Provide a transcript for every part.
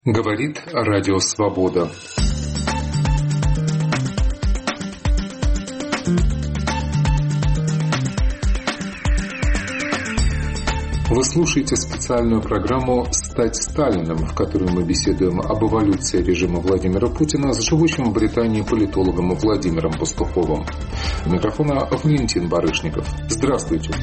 Говорит Радио Свобода. Вы слушаете специальную программу «Стать Сталиным», в которой мы беседуем об эволюции режима Владимира Путина с живущим в Британии политологом Владимиром Пастуховым. У микрофона Валентин Барышников. Здравствуйте.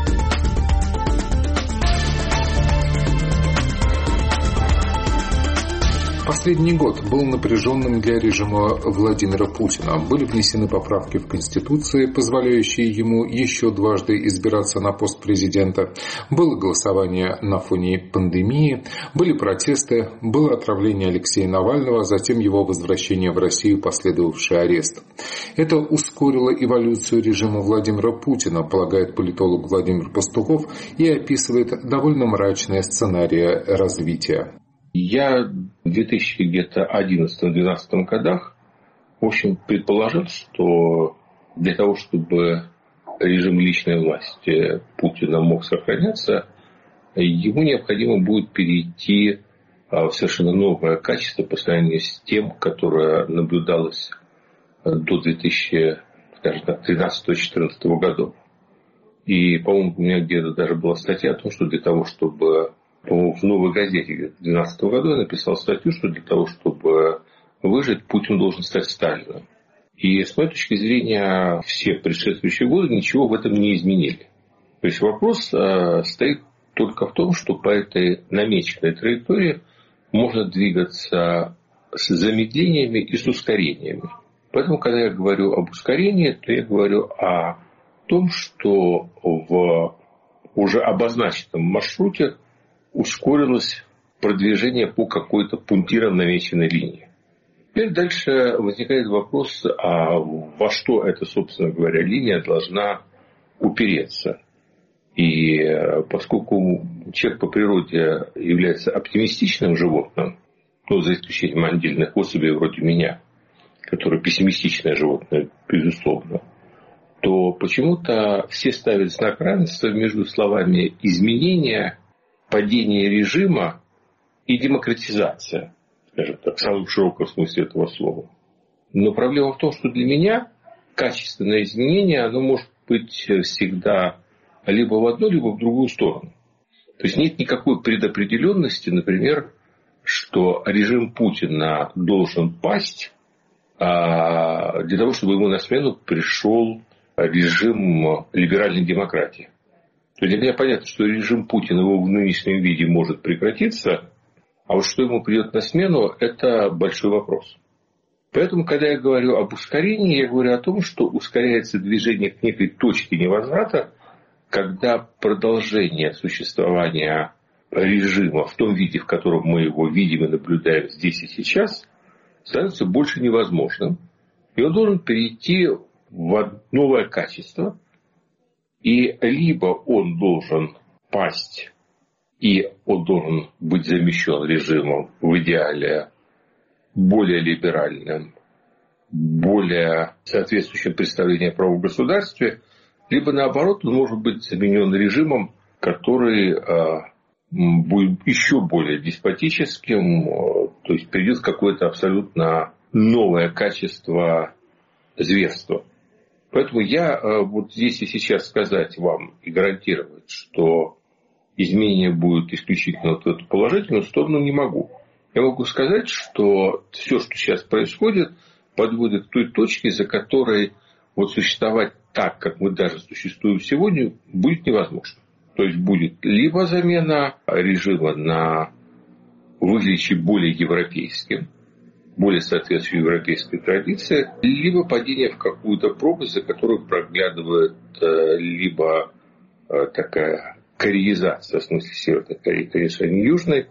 Последний год был напряженным для режима Владимира Путина. Были внесены поправки в Конституцию, позволяющие ему еще дважды избираться на пост президента. Было голосование на фоне пандемии, были протесты, было отравление Алексея Навального, затем его возвращение в Россию, последовавший арест. Это ускорило эволюцию режима Владимира Путина, полагает политолог Владимир Пастухов, и описывает довольно мрачные сценарии развития. Я в 2011-2012 годах, в общем, предположил, что для того, чтобы режим личной власти Путина мог сохраняться, ему необходимо будет перейти в совершенно новое качество по сравнению с тем, которое наблюдалось до 2013-2014 годов. И, по-моему, у меня где-то даже была статья о том, что для того, чтобы... В «Новой газете» в 2012 году я написал статью, что для того, чтобы выжить, Путин должен стать Сталиным. И с моей точки зрения, все предшествующие годы ничего в этом не изменили. То есть вопрос стоит только в том, что по этой намеченной траектории можно двигаться с замедлениями и с ускорениями. Поэтому, когда я говорю об ускорении, то я говорю о том, что в уже обозначенном маршруте ускорилось продвижение по какой-то пунктирно намеченной линии. Теперь дальше возникает вопрос, а во что эта, собственно говоря, линия должна упереться. И поскольку человек по природе является оптимистичным животным, ну, за исключением отдельных особей вроде меня, которые пессимистичное животное, безусловно, то почему-то все ставят знак равенства между словами «изменения», падение режима и демократизация, скажем так, в самом широком смысле этого слова. Но проблема в том, что для меня качественное изменение, оно может быть всегда либо в одну, либо в другую сторону. То есть нет никакой предопределенности, например, что режим Путина должен пасть для того, чтобы ему на смену пришел режим либеральной демократии. То для меня понятно, что режим Путина его в нынешнем виде может прекратиться, а вот что ему придет на смену, это большой вопрос. Поэтому, когда я говорю об ускорении, я говорю о том, что ускоряется движение к некой точке невозврата, когда продолжение существования режима в том виде, в котором мы его видим и наблюдаем здесь и сейчас, становится больше невозможным. И он должен перейти в новое качество. И либо он должен пасть, и он должен быть замещен режимом в идеале более либеральным, более соответствующим представлению о правовом государстве, либо наоборот он может быть заменен режимом, который будет еще более деспотическим, то есть придет какое-то абсолютно новое качество зверства. Поэтому я вот здесь и сейчас сказать вам и гарантировать, что изменение будет исключительно в эту положительную сторону, не могу. Я могу сказать, что все, что сейчас происходит, подводит к той точке, за которой вот существовать так, как мы даже существуем сегодня, будет невозможно. То есть будет либо замена режима на выглядящий более европейским, более соответствующей европейской традиции, либо падение в какую-то пропасть, за которую проглядывает либо такая кореизация, в смысле Северной Кореи, конечно, не Южной,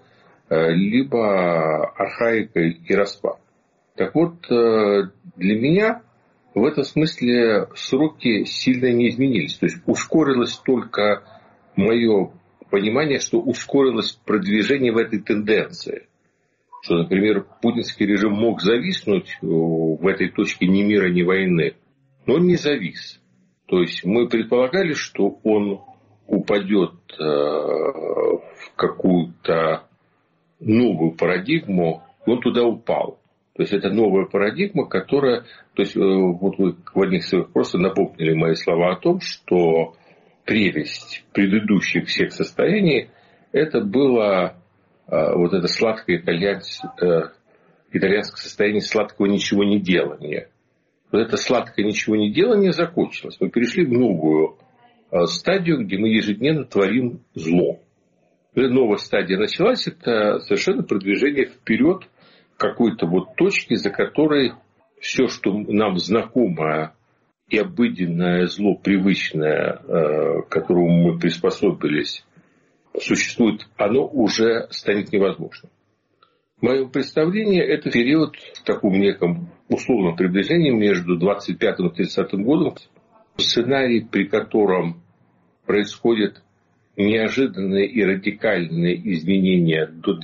либо архаика и распад. Так вот, для меня в этом смысле сроки сильно не изменились. То есть ускорилось только мое понимание, что ускорилось продвижение в этой тенденции. Что, например, путинский режим мог зависнуть в этой точке ни мира, ни войны, но он не завис. То есть мы предполагали, что он упадет в какую-то новую парадигму, он туда упал. То есть это новая парадигма, которая... То есть вот вы в одних своих просто напомнили мои слова о том, что прелесть предыдущих всех состояний это было вот это сладкое итальянское состояние сладкого ничего не делания. Вот это сладкое ничего не делание закончилось. Мы перешли в новую стадию, где мы ежедневно творим зло. Когда новая стадия началась, это совершенно продвижение вперед какой-то вот точки, за которой все, что нам знакомое и обыденное зло, привычное, к которому мы приспособились, существует, оно уже станет невозможным. В моем представлении это период в таком неком условном приближении между 25 и 30 годом, сценарий, при котором происходят неожиданные и радикальные изменения до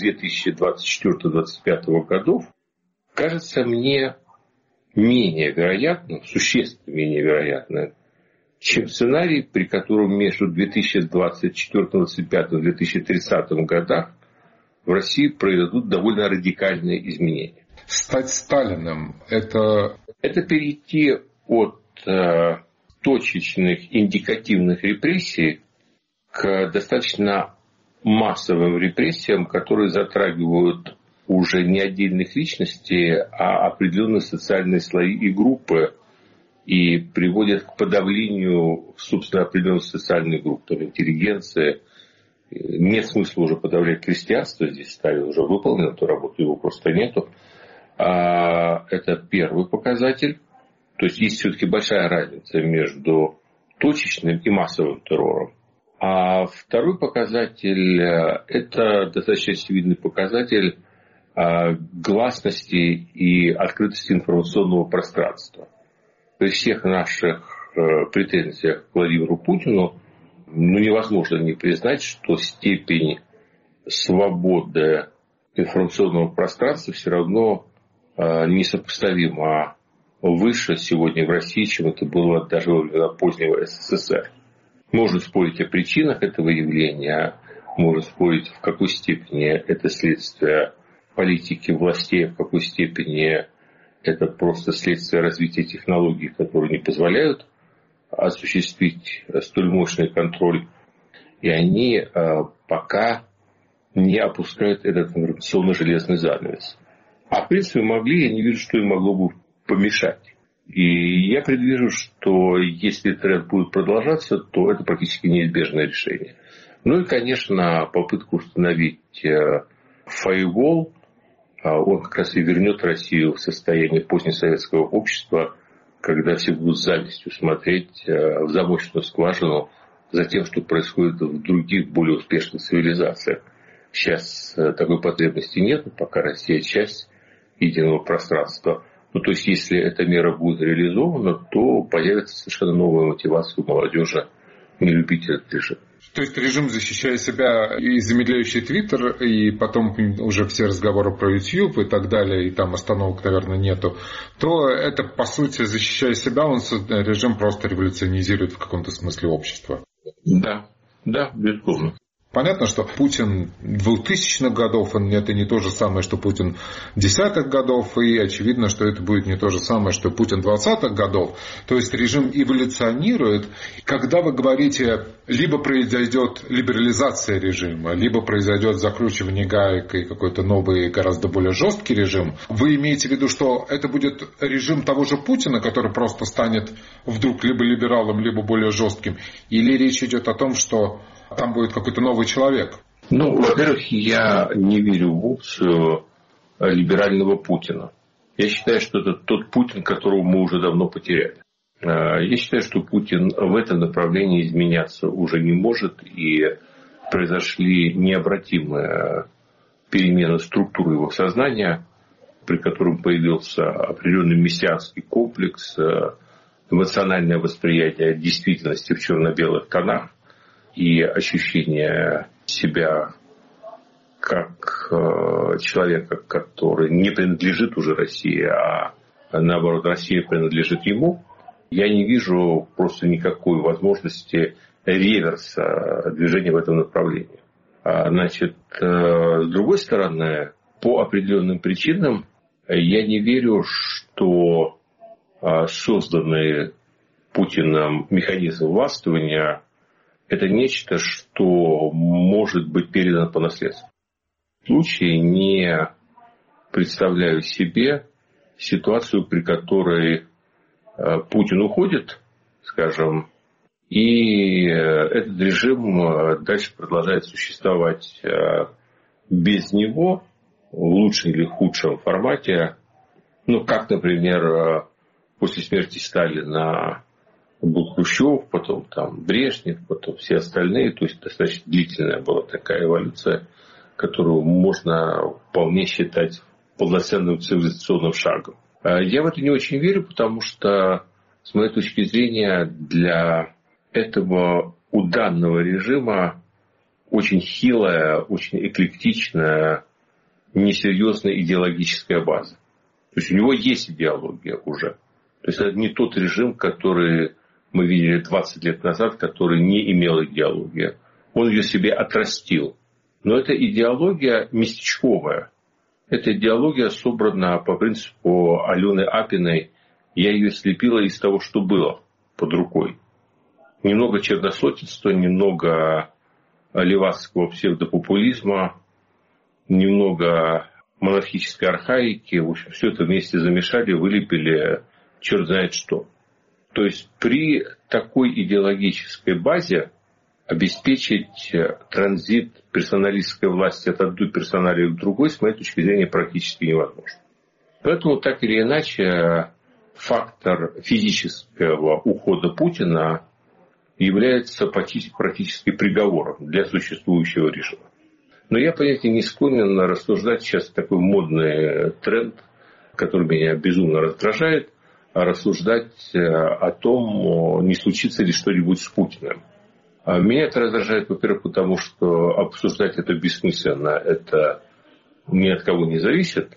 2024-2025 годов, кажется мне менее вероятным, существенно менее вероятным, чем сценарий, при котором между 2024, 2025 и 2030 годах в России произойдут довольно радикальные изменения. Стать Сталиным – это перейти от точечных индикативных репрессий к достаточно массовым репрессиям, которые затрагивают уже не отдельных личностей, а определенные социальные слои и группы, и приводят к подавлению, собственно, определенных социальных групп, там, интеллигенции. Нет смысла уже подавлять крестьянство, здесь Сталин уже выполнил эту работу, его просто нету. Это первый показатель. То есть есть все-таки большая разница между точечным и массовым террором. А второй показатель – это достаточно очевидный показатель гласности и открытости информационного пространства. При всех наших претензиях к Владимиру Путину невозможно не признать, что степень свободы информационного пространства все равно несопоставимо выше сегодня в России, чем это было даже во времена позднего СССР. Можно спорить о причинах этого явления, можно спорить, в какой степени это следствие политики властей, в какой степени это просто следствие развития технологий, которые не позволяют осуществить столь мощный контроль. И они пока не опускают этот информационно-железный занавес. А в принципе могли, я не вижу, что им могло бы помешать. И я предвижу, что если тренд будет продолжаться, то это практически неизбежное решение. Ну и, конечно, попытка установить фаервол, он как раз и вернет Россию в состояние позднесоветского общества, когда все будут с завистью смотреть в замочную скважину за тем, что происходит в других, более успешных цивилизациях. Сейчас такой потребности нет, пока Россия часть единого пространства. Ну, то есть, если эта мера будет реализована, то появится совершенно новая мотивация у молодежи не любить этот режим. То есть режим, защищая себя, и замедляющий Твиттер, и потом уже все разговоры про YouTube и так далее, и там остановок, наверное, нету, то это, по сути, защищая себя, режим просто революционизирует в каком-то смысле общество. Да, безусловно. Понятно, что Путин 2000-х годов, это не то же самое, что Путин 10-х годов, и очевидно, что это будет не то же самое, что Путин 20-х годов. То есть режим эволюционирует. Когда вы говорите, либо произойдет либерализация режима, либо произойдет закручивание гаек и какой-то новый, гораздо более жесткий режим, вы имеете в виду, что это будет режим того же Путина, который просто станет вдруг либо либералом, либо более жестким, или речь идет о том, что там будет какой-то новый человек? Во-первых, я не верю в опцию либерального Путина. Я считаю, что это тот Путин, которого мы уже давно потеряли. Я считаю, что Путин в этом направлении изменяться уже не может, и произошли необратимые перемены структуры его сознания, при котором появился определенный мессианский комплекс, эмоциональное восприятие действительности в черно-белых тонах, и ощущение себя как человека, который не принадлежит уже России, а наоборот Россия принадлежит ему, я не вижу просто никакой возможности реверса движения в этом направлении. Значит, с другой стороны, по определенным причинам я не верю, что созданный Путиным механизм властвования – это нечто, что может быть передано по наследству. В случае не представляю себе ситуацию, при которой Путин уходит, скажем, и этот режим дальше продолжает существовать без него в лучшем или худшем формате. Ну, как, например, после смерти Сталина был Хрущев, потом там Брежнев, потом все остальные. То есть достаточно длительная была такая эволюция, которую можно вполне считать полноценным цивилизационным шагом. Я в это не очень верю, потому что, с моей точки зрения, для этого у данного режима очень хилая, очень эклектичная, несерьезная идеологическая база. То есть у него есть идеология уже. То есть это не тот режим, который мы видели 20 лет назад, который не имел идеологии. Он ее себе отрастил. Но эта идеология местечковая. Эта идеология собрана по принципу Алены Апиной. Я ее слепила из того, что было под рукой. Немного черносотенства, немного левацкого псевдопопулизма, немного монархической архаики. В общем, все это вместе замешали, вылепили черт знает что. То есть при такой идеологической базе обеспечить транзит персоналистской власти от одной персоналии к другой, с моей точки зрения, практически невозможно. Поэтому, так или иначе, фактор физического ухода Путина является практически приговором для существующего режима. Но я, понятия, не склонен рассуждать сейчас такой модный тренд, который меня безумно раздражает, рассуждать о том, не случится ли что-нибудь с Путиным. Меня это раздражает, во-первых, потому что обсуждать это бессмысленно, это ни от кого не зависит.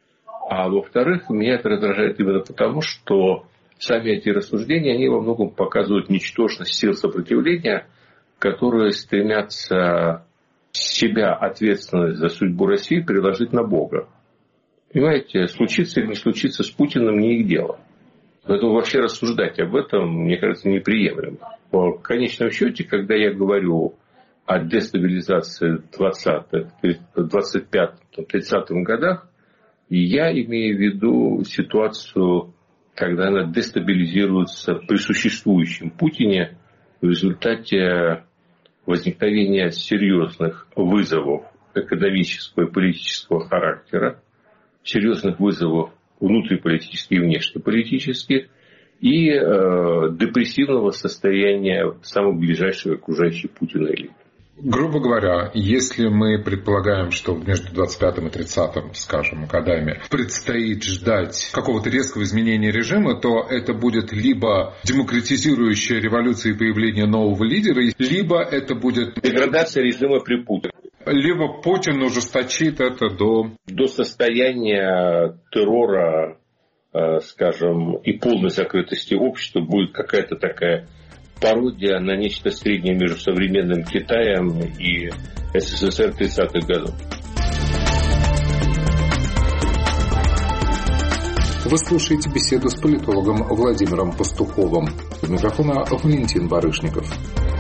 А во-вторых, меня это раздражает именно потому, что сами эти рассуждения, они во многом показывают ничтожность сил сопротивления, которые стремятся себя ответственность за судьбу России переложить на Бога. Понимаете, случится или не случится с Путиным не их дело. Поэтому вообще рассуждать об этом, мне кажется, неприемлемо. В конечном счете, когда я говорю о дестабилизации в 20-х, 25-м, 30-м годах, я имею в виду ситуацию, когда она дестабилизируется при существующем Путине в результате возникновения серьезных вызовов экономического и политического характера, серьезных вызовов внутриполитических и внешнеполитических, и депрессивного состояния самых ближайших окружающих Путина элит. Грубо говоря, если мы предполагаем, что между 25-м и 30-м, скажем, годами предстоит ждать какого-то резкого изменения режима, то это будет либо демократизирующая революция и появление нового лидера, либо это будет деградация режима при Путине. Либо Путин ужесточит это до состояния террора, скажем, и полной закрытости общества. Будет какая-то такая пародия на нечто среднее между современным Китаем и СССР 30-х годов. Вы слушаете беседу с политологом Владимиром Пастуховым. У микрофона Валентин Барышников.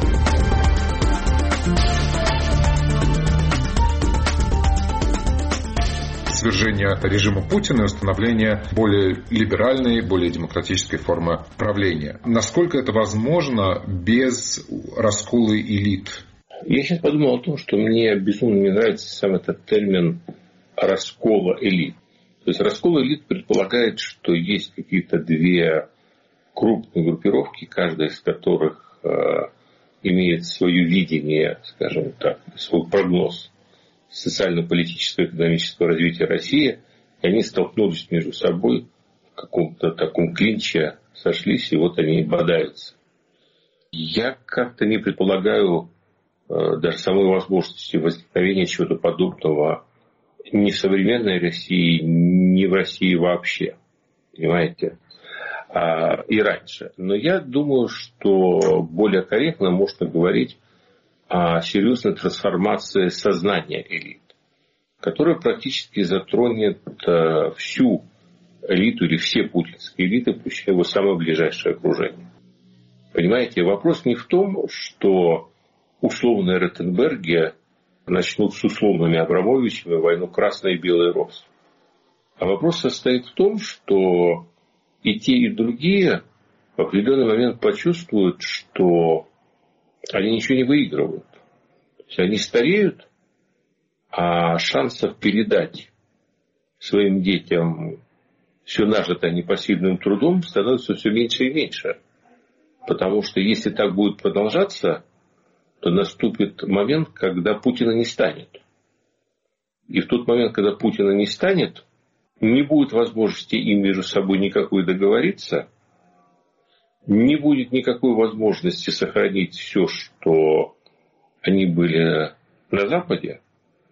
Свержение режима Путина и установление более либеральной, более демократической формы правления. Насколько это возможно без раскола элит? Я сейчас подумал о том, что мне безумно не нравится сам этот термин раскола элит. То есть раскол элит предполагает, что есть какие-то две крупные группировки, каждая из которых имеет свое видение, скажем так, свой прогноз социально-политического и экономического развития России, и они столкнулись между собой в каком-то таком клинче, сошлись, и вот они бодаются. Я как-то не предполагаю даже самой возможности возникновения чего-то подобного ни в современной России, ни в России вообще. Понимаете? И раньше. Но я думаю, что более корректно можно говорить о серьезной трансформации сознания элит, которая практически затронет всю элиту или все путинские элиты, включая его самое ближайшее окружение. Понимаете, вопрос не в том, что условные Ротенберги начнут с условными Абрамовичами войну «Красный и белый роз». А вопрос состоит в том, что и те, и другие в определенный момент почувствуют, что они ничего не выигрывают. То есть они стареют, а шансов передать своим детям все нажитое непосильным трудом становится все меньше и меньше. Потому что если так будет продолжаться, то наступит момент, когда Путина не станет. И в тот момент, когда Путина не станет, не будет возможности им между собой никакой договориться, не будет никакой возможности сохранить все, что они были на Западе.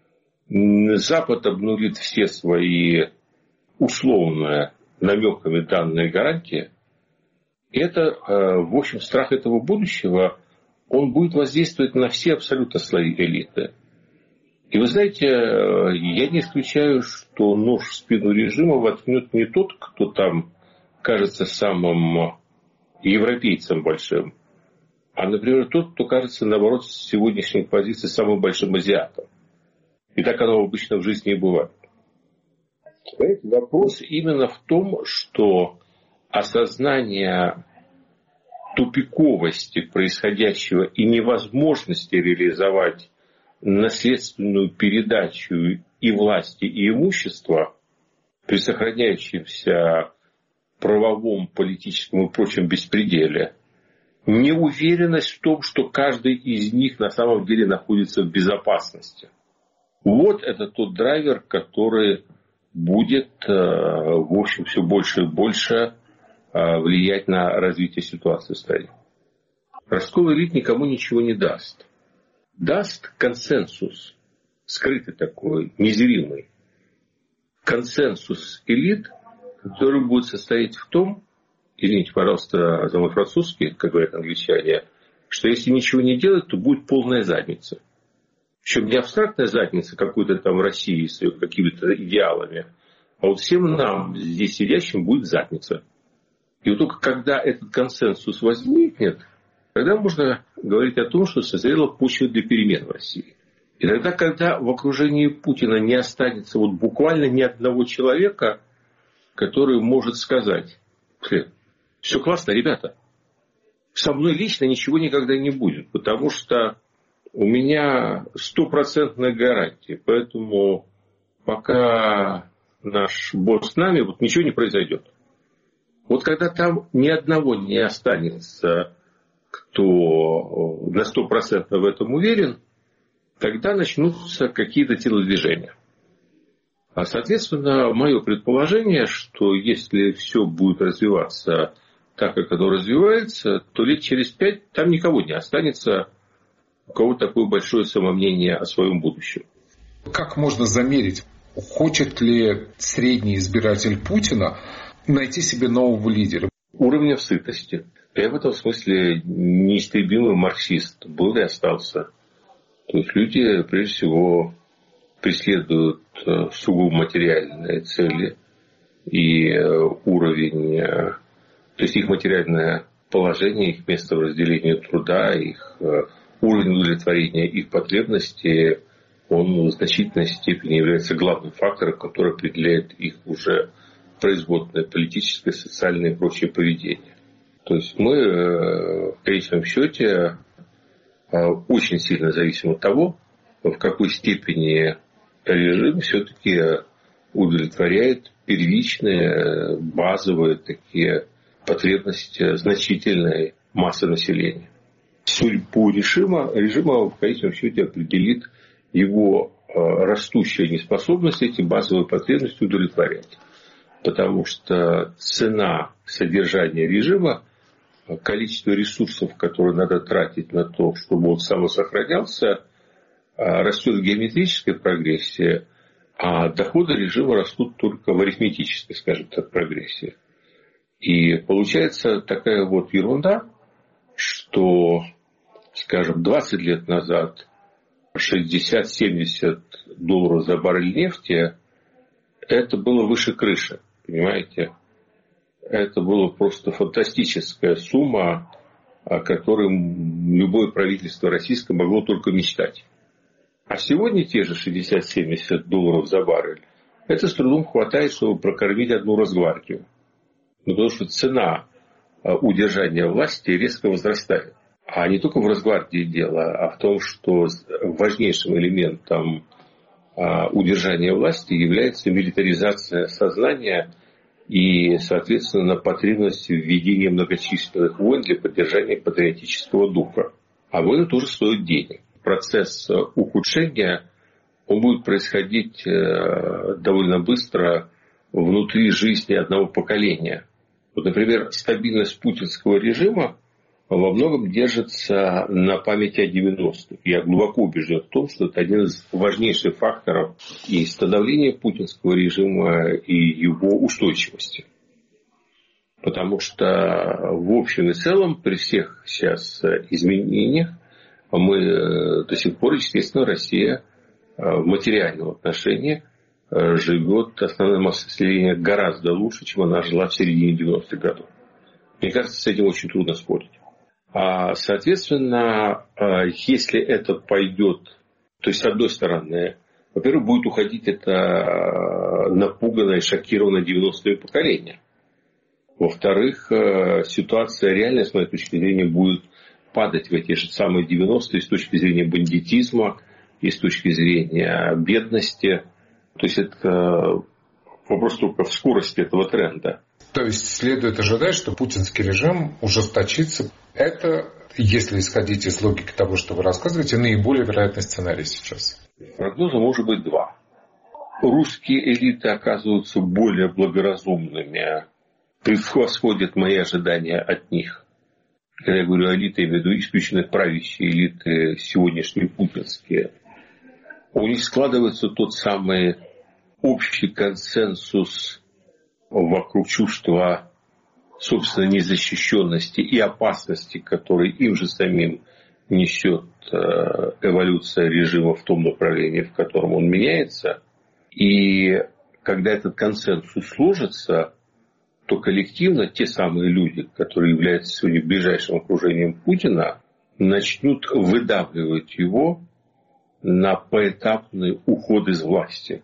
Запад обнулит все свои условные намеками данные гарантии. И это, в общем, страх этого будущего, он будет воздействовать на все абсолютно слои элиты. И вы знаете, я не исключаю, что нож в спину режима воткнет не тот, кто там кажется самым европейцем большим, а, например, тот, кто кажется, наоборот, с сегодняшней позиции самым большим азиатом. И так оно обычно в жизни и бывает. Понимаете, вопрос именно в том, что осознание тупиковости происходящего и невозможности реализовать наследственную передачу и власти, и имущества при сохраняющемся правовом, политическом и прочем беспределе, неуверенность в том, что каждый из них на самом деле находится в безопасности. Вот это тот драйвер, который будет, в общем, все больше и больше влиять на развитие ситуации в стране. Раскол элит никому ничего не даст. Даст консенсус, скрытый такой, незримый. Консенсус элит, который будет состоять в том, извините, пожалуйста, за мой французский, как говорят англичане, что если ничего не делать, то будет полная задница. Причем не абстрактная задница какой-то там России с ее какими-то идеалами, а вот всем нам, здесь сидящим, будет задница. И вот только когда этот консенсус возникнет, тогда можно говорить о том, что созрела почва для перемен в России. И тогда, когда в окружении Путина не останется вот буквально ни одного человека, который может сказать: все классно, ребята, со мной лично ничего никогда не будет, потому что у меня 100% гарантия, поэтому пока наш босс с нами, вот ничего не произойдет. Вот когда там ни одного не останется, кто на 100% в этом уверен, тогда начнутся какие-то телодвижения. А, соответственно, мое предположение, что если все будет развиваться так, как оно развивается, то лет через 5 там никого не останется, у кого такое большое самомнение о своем будущем. Как можно замерить, хочет ли средний избиратель Путина найти себе нового лидера? Уровня сытости. Я в этом смысле неистребимый марксист. Был и остался. То есть люди, прежде всего, преследуют сугубо материальные цели. И уровень, то есть их материальное положение, их место в разделении труда, их уровень удовлетворения их потребностей, он в значительной степени является главным фактором, который определяет их уже производное политическое, социальное и прочее поведение. То есть мы в конечном счете очень сильно зависим от того, в какой степени режим все-таки удовлетворяет первичные, базовые такие потребности значительной массы населения. Судьбу режима в конечном счете определит его растущая неспособность эти базовые потребности удовлетворять. Потому что цена содержания режима, количество ресурсов, которые надо тратить на то, чтобы он самосохранялся, растет в геометрической прогрессии, а доходы режима растут только в арифметической, скажем так, прогрессии. И получается такая вот ерунда, что скажем, 20 лет назад $60-70 за баррель нефти, это было выше крыши, понимаете? Это была просто фантастическая сумма, о которой любое правительство российское могло только мечтать. А сегодня те же $60-70 за баррель, это с трудом хватает, чтобы прокормить одну Росгвардию. Потому что цена удержания власти резко возрастает. А не только в Росгвардии дело, а в том, что важнейшим элементом удержания власти является милитаризация сознания и, соответственно, потребность введения многочисленных войн для поддержания патриотического духа. А войны тоже стоят денег. Процесс ухудшения, он будет происходить довольно быстро внутри жизни одного поколения. Вот, например, стабильность путинского режима во многом держится на памяти о 90-х. Я глубоко убежден в том, что это один из важнейших факторов и становления путинского режима, и его устойчивости. Потому что в общем и целом при всех сейчас изменениях мы до сих пор, естественно, Россия в материальном отношении живет, основная масса населения, гораздо лучше, чем она жила в середине 90-х годов. Мне кажется, с этим очень трудно спорить. Соответственно, если это пойдет, то есть, с одной стороны, во-первых, будет уходить это напуганное, шокированное 90-е поколение. Во-вторых, ситуация реальная, с моей точки зрения, будет падать в эти же самые 90-е с точки зрения бандитизма и с точки зрения бедности. То есть, это вопрос только в скорости этого тренда. То есть, следует ожидать, что путинский режим ужесточится. Это, если исходить из логики того, что вы рассказываете, наиболее вероятный сценарий сейчас. Прогноза может быть два. Русские элиты оказываются более благоразумными, превосходят мои ожидания от них. Когда я говорю элиты, я имею в виду исключительно правящие элиты, сегодняшние путинские. У них складывается тот самый общий консенсус вокруг чувства собственной незащищенности и опасности, которые им же самим несет эволюция режима в том направлении, в котором он меняется. И когда этот консенсус сложится, то коллективно те самые люди, которые являются сегодня ближайшим окружением Путина, начнут выдавливать его на поэтапный уход из власти,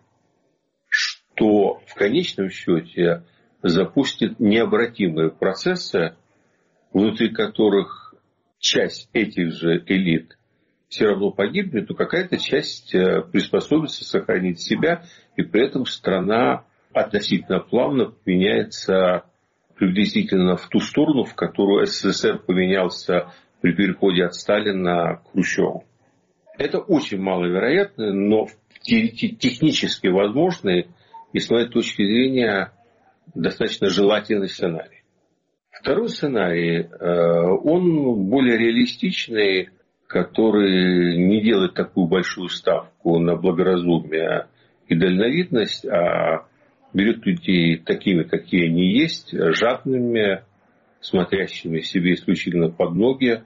что в конечном счете запустит необратимые процессы, внутри которых часть этих же элит все равно погибнет, но какая-то часть приспособится сохранить себя, и при этом страна относительно плавно поменяется приблизительно в ту сторону, в которую СССР поменялся при переходе от Сталина к Хрущеву. Это очень маловероятно, но технически возможный и, с моей точки зрения, достаточно желательный сценарий. Второй сценарий, он более реалистичный, который не делает такую большую ставку на благоразумие и дальновидность, а берет людей такими, какие они есть, жадными, смотрящими себе исключительно под ноги,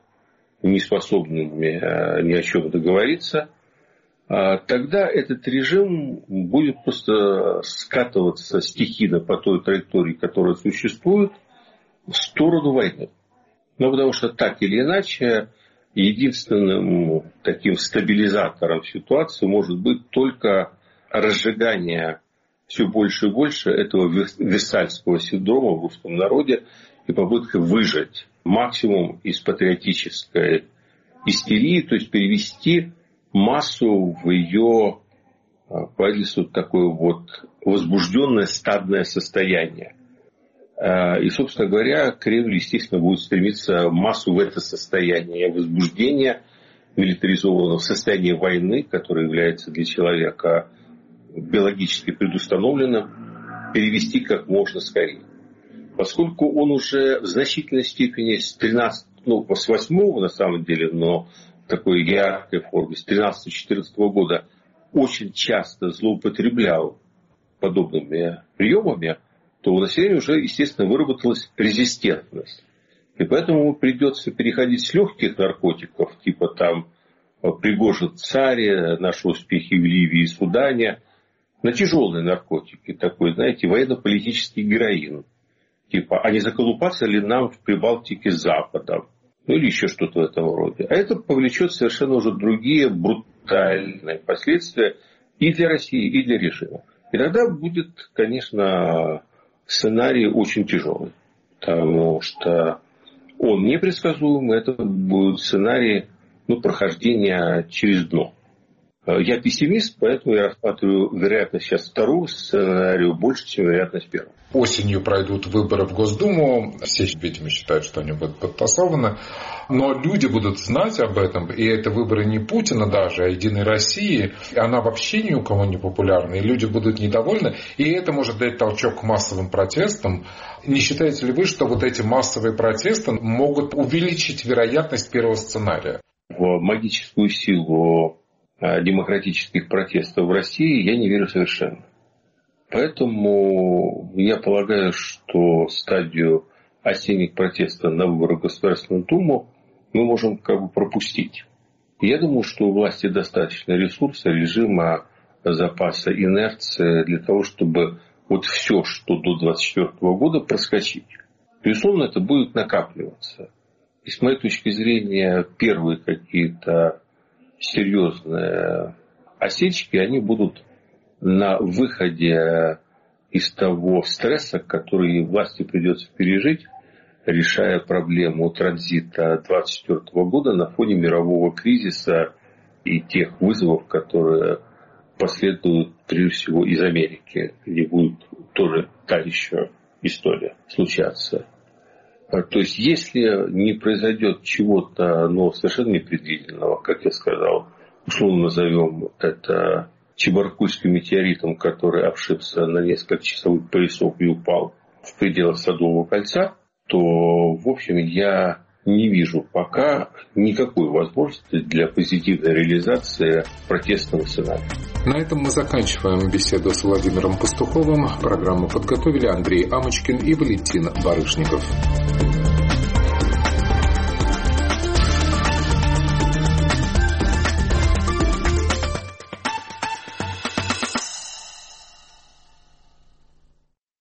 неспособными ни о чем договориться. Тогда этот режим будет просто скатываться стихийно по той траектории, которая существует, в сторону войны. Ну, потому что так или иначе, единственным таким стабилизатором ситуации может быть только разжигание все больше и больше этого версальского синдрома в русском народе и попытка выжать максимум из патриотической истерии, то есть перевести массу в ее, по адресу, такое вот возбужденное стадное состояние. И, собственно говоря, Кремль, естественно, будет стремиться массу в это состояние возбуждения милитаризованного, состояния войны, которое является для человека биологически предустановленным, перевести как можно скорее. Поскольку он уже в значительной степени с 8-го, на самом деле, но в такой яркой форме, с 13-14 года очень часто злоупотреблял подобными приемами, то у населения уже, естественно, выработалась резистентность. И поэтому придется переходить с легких наркотиков, типа там Пригожин царь, наши успехи в Ливии и Судане, на тяжелые наркотики, такой, знаете, военно-политический героин. Типа, а не заколупаться ли нам в Прибалтике с Западом? Ну, или еще что-то в этом роде. А это повлечет совершенно уже другие брутальные последствия и для России, и для режима. И тогда будет, конечно, сценарий очень тяжелый. Потому что он непредсказуемый. Это будет сценарий прохождения через дно. Я пессимист, поэтому я рассматриваю вероятность сейчас второго сценария больше, чем вероятность первого. Осенью пройдут выборы в Госдуму. Все, видимо, считают, что они будут подтасованы. Но люди будут знать об этом. И это выборы не Путина даже, а Единой России. Она вообще ни у кого не популярна. И люди будут недовольны. И это может дать толчок к массовым протестам. Не считаете ли вы, что вот эти массовые протесты могут увеличить вероятность первого сценария? В магическую силу демократических протестов в России я не верю совершенно. Поэтому я полагаю, что стадию осенних протестов на выборах в Государственную Думу мы можем пропустить. Я думаю, что у власти достаточно ресурса, режима, запаса, инерции для того, чтобы вот все, что до 2024 года, проскочить. Безусловно, это будет накапливаться. И с моей точки зрения, первые какие-то серьезные осечки, они будут на выходе из того стресса, который власти придется пережить, решая проблему транзита 2024 года на фоне мирового кризиса и тех вызовов, которые последуют прежде всего из Америки, где будет тоже та еще история случаться. То есть, если не произойдет чего-то совершенно непредвиденного, как я сказал, условно назовем это Чебаркульским метеоритом, который обшибся на несколько часовых поясов и упал в пределах Садового кольца, то, в общем, я не вижу пока никакой возможности для позитивной реализации протестного сценария. На этом мы заканчиваем беседу с Владимиром Пастуховым. Программу подготовили Андрей Амочкин и Валентин Барышников.